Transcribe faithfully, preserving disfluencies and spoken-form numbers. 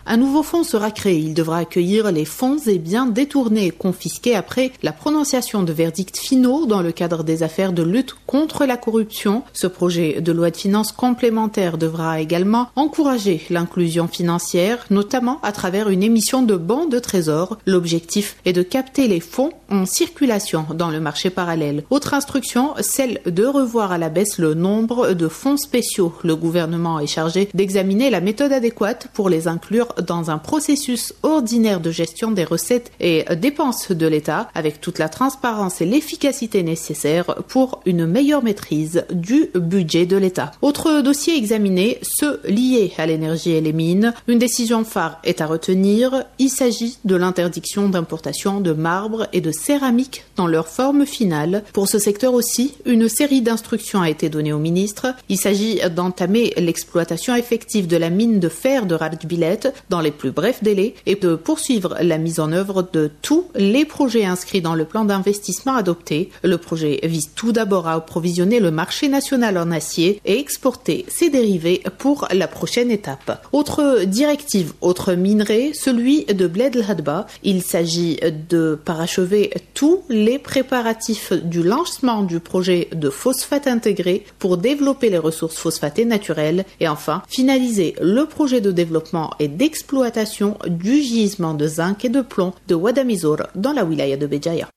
Un nouveau fonds sera créé. Il devra accueillir les fonds et biens détournés et confisqués après la prononciation de verdicts finaux dans le cadre des affaires de lutte contre la corruption. Ce projet de loi de finances complémentaire devra également encourager l'inclusion financière, notamment à travers une émission de bons de trésor. L'objectif est de capter les fonds en circulation dans le marché parallèle. Autre instruction, celle de revoir à la baisse le nombre de fonds spéciaux. Le gouvernement est chargé d'examiner la méthode adéquate pour les inclure dans un processus ordinaire de gestion des recettes et dépenses de l'État, avec toute la transparence et l'efficacité nécessaires pour une meilleure maîtrise du budget de l'État. Autre dossier examiné, ceux liés à l'énergie et les mines. Une décision phare est à retenir. Il s'agit de l'interdiction d'importation de marbre et de céramique dans leur forme finale. Pour ce secteur aussi, une série d'instructions a été donnée au ministre. Il s'agit d'entamer l'exploitation effective de la mine de fer de Radjbilet dans les plus brefs délais et de poursuivre la mise en œuvre de tous les projets inscrits dans le plan d'investissement adopté. Le projet vise tout d'abord à approvisionner le marché national en acier et exporter ses dérivés pour la prochaine étape. Autre directive, autre minerai, celui de Bled El Hadba. Il s'agit de parachever tous les préparatifs du lancement du projet de phosphate intégré pour développer les ressources phosphatées naturelles et enfin finaliser le projet de développement et d'exploitation du gisement de zinc et de plomb de Wadamizor dans la wilaya de Béjaïa.